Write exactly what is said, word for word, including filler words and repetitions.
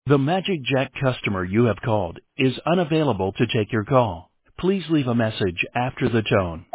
The MagicJack customer you have called is unavailable to take your call. Please leave a message after the tone.